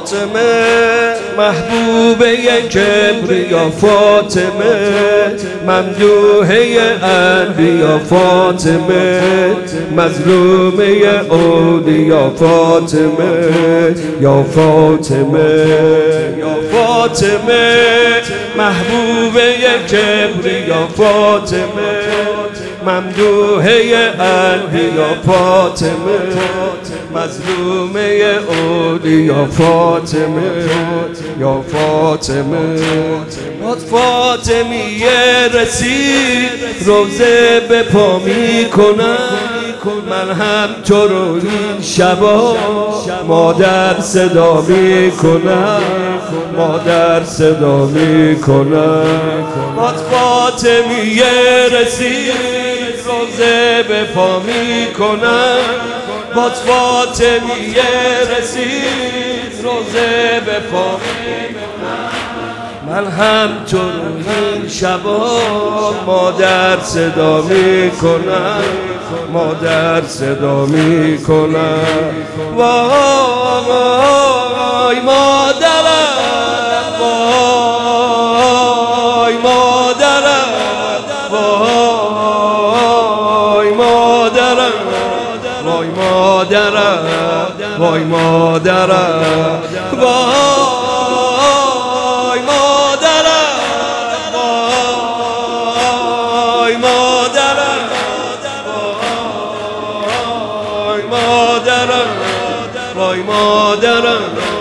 فاطمه محبوبه کبریا فاطمه ممدوحه انبیا فاطمه مظلومه اولیا فاطمه یا فاطمه یا فاطمه محبوبه کبریا فاطمه ممدوحه انبیا فاطمه مظلومه اولیا فاطمه یا فاطمه باد فاطمیه رسید روزه به پا میکنم من هم تو رو این شبا مادر صدا میکنم مادر صدا میکنم باد فاطمیه رسید روزه به پا میکنم باد فاطمیه رسید روزه به پا میکنم من هم تو رو این شبا مادر صدا میکنم مادر صدا میکنم وای مادرم وای مادرم وای مادرم وای مادرم وای مادرم وای مادرم وای مادرم وای مادرم وای مادرم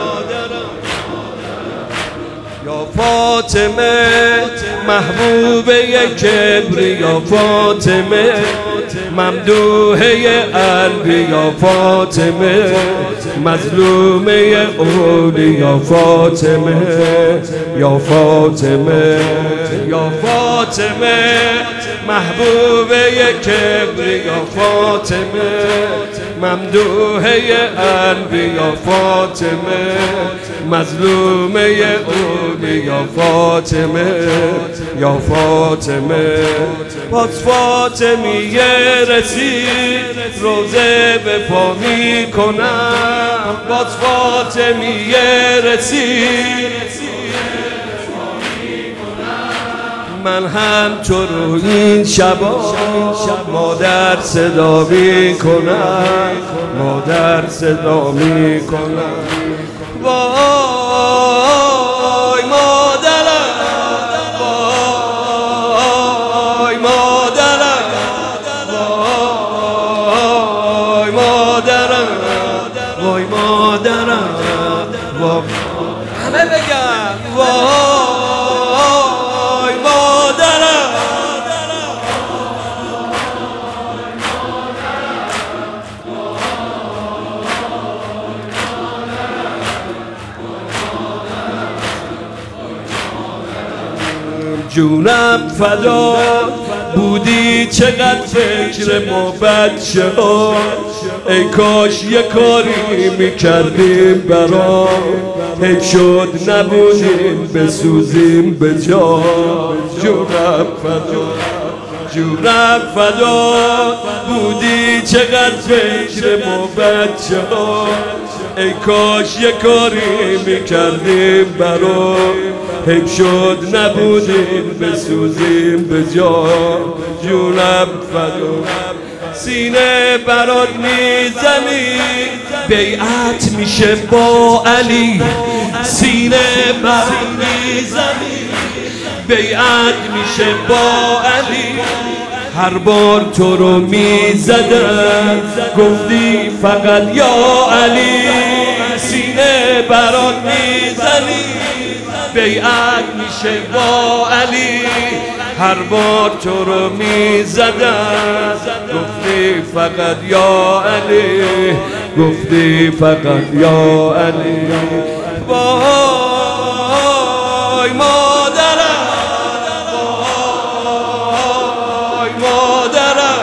یا فاطمه محبوبه کبریا فاطمه ممدوحه انبیا فاطمه مظلومه اولیا فاطمه یا فاطمه یا فاطمه محبوبه کبریا فاطمه ممدوحه انبیا فاطمه مظلومه اولیا فاطمه یا فاطمه باز فاطمیه رسید روزه به پا میکنم باز فاطمیه رسید من هم تو رو این شبا مادر صدا میکنم مادر صدا میکنم وای مادرم وای مادرم وای مادرم وای مادرم همه بگن وای مادرم جونم فدا بودی چقدر فکر ما بچه ها ای کاش یه کاری میکردیم برا حیف شد نبودیم بسوزیم به جا جونم فدا جونم فدا بودی چقدر فکر ما بچه ها ای کاش یه کاری میکردیم برا حیف شد نبودیم بسوزیم به جا جونم فدا سینه برات میزنی بیعت میشه با علی سینه برات میزنی بیعت میشه با علی هر بار تو رو میزدم گفتی فقط یا علی سینه برات میزنی بیعت میشه با علی هر بار تو رو میزدم گفتی فقط یا علی گفتی فقط یا علی وای مادرم وای مادرم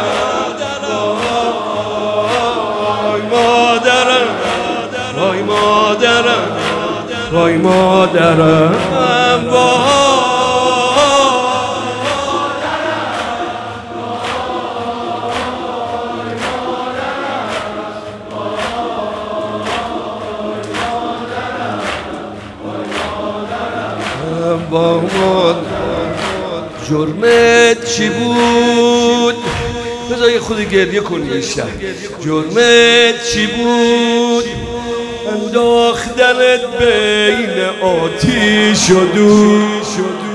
وای مادرم وای مادرم وای مادرم جرمت چی بود؟ بذار یه خودی گریه کنی بیشتر. جرمت چی بود؟ انداختنت بین آتیش و دود،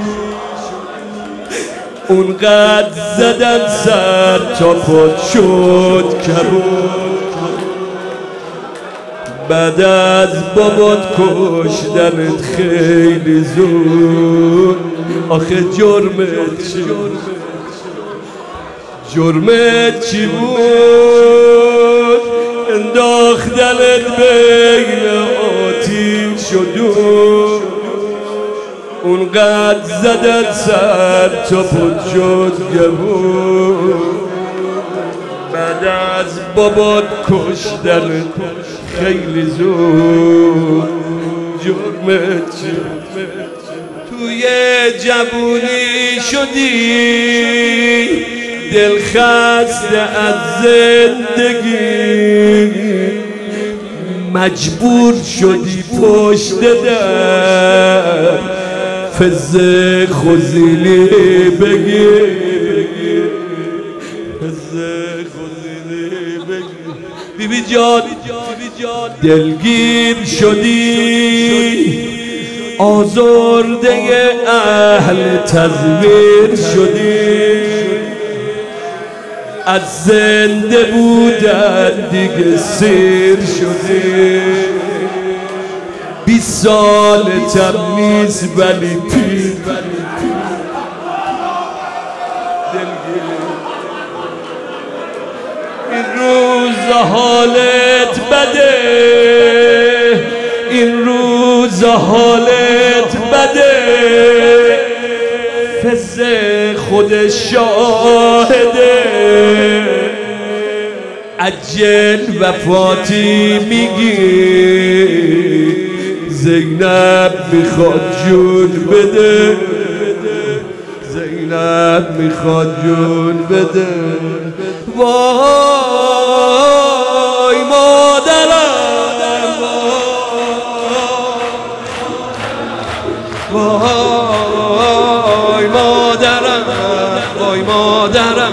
اونقدر زدن سر تا پات شد کبود. بعد از بابات کشتنت خیلی زود. آخه جرمت چی بود؟ جرمت چی بود؟ انداختنت بین آتیش و دود، اونقدر زدن سر تا پات شد گبود. بعد از بابات کشتنت خیلی زود. جرمت چی؟ توی جوونی شدی دل خسته از زندگی، مجبور شدی پشت در فزه خوزینی بگی، فزه خوزینی بگی. بیبی جان دلگیر شدی، آزرده اهل تزویر شدی، از زنده بودن دیگه سیر شدی. 20 سال تمیز ولی پیر. این روز حالت بده، این روز حالت بده، فز خود شاهده. عجل وفاتی میگی، زینب میخواد جون بده، زینب میخواد جون بده. وای مادرم، وای مادرم، وای مادرم،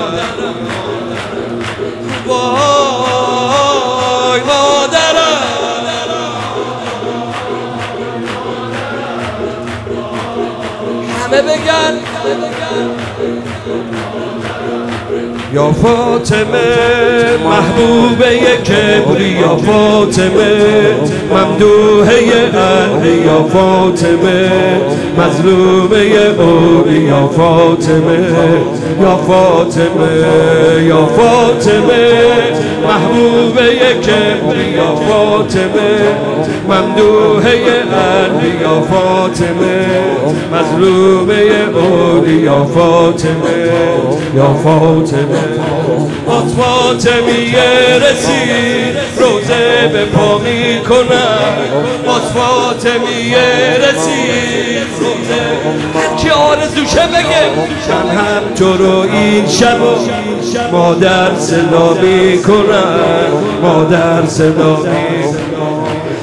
وای مادرم. همه بگن یا فاطمه محبوبه کبریا، فاطمه ممدوحه اهل، یا فاطمه مظلومه اولیا، فاطمه یا فاطمه، یا فاطمه محبوبه کبریا، فاطمه ممدوحه اهل، یا فاطمه مظلومه اولیا، فاطمه یا فاطمه. از فاطمیه رسید روزه به پا میکنم، از فاطمیه رسید روزه. هرکی آرزوشه بگه من هم تو رو این شب مادر صدا میکنم، مادر صدا میکنم.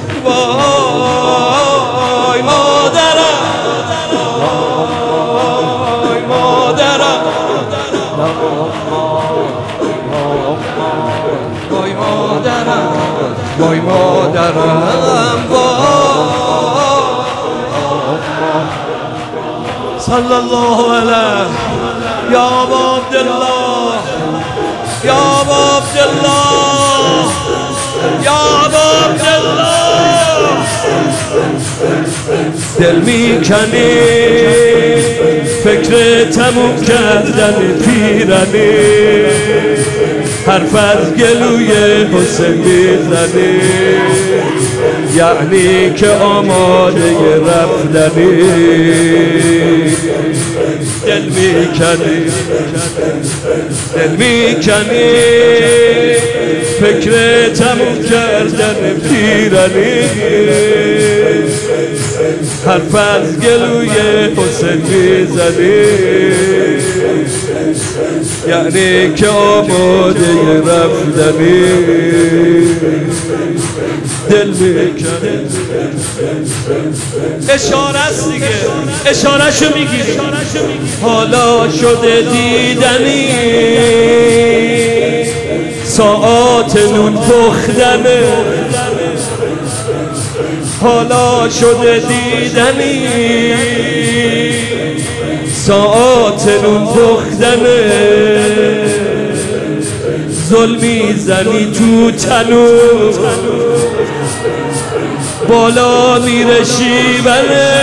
وای مادرم، وای مادرم، وای مادرم، وای مادرم، صلی الله علیه یا ابا عبدالله، یا ابا عبدالله، یا ابا عبدالله. دل میکنی فکر تموم کردن پیرنی، حرف از گلوی حسین میزنی، یعنی که آماده رفتنی. دل میکنی، دل میکنی فکر تموم کردن پیرنی، حرف از گلوی حسین میزنی، یعنی که آماده رفتنی، دل میکنه. اشاره است دیگه، اشاره شو میگیری. حالا شده دیدنی، ساعات نون پختنه، حالا شده دیدنی، ساعات نون پختنه، ظلمی زنی تو تنور، بالا میره شیبنه،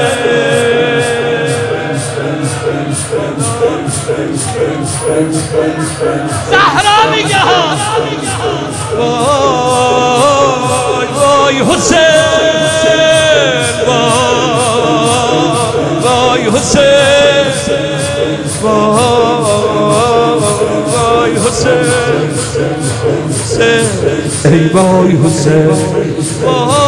زهرا میگه ها وای وای حسین، وای حسین، وای حسین، ای وای حسین،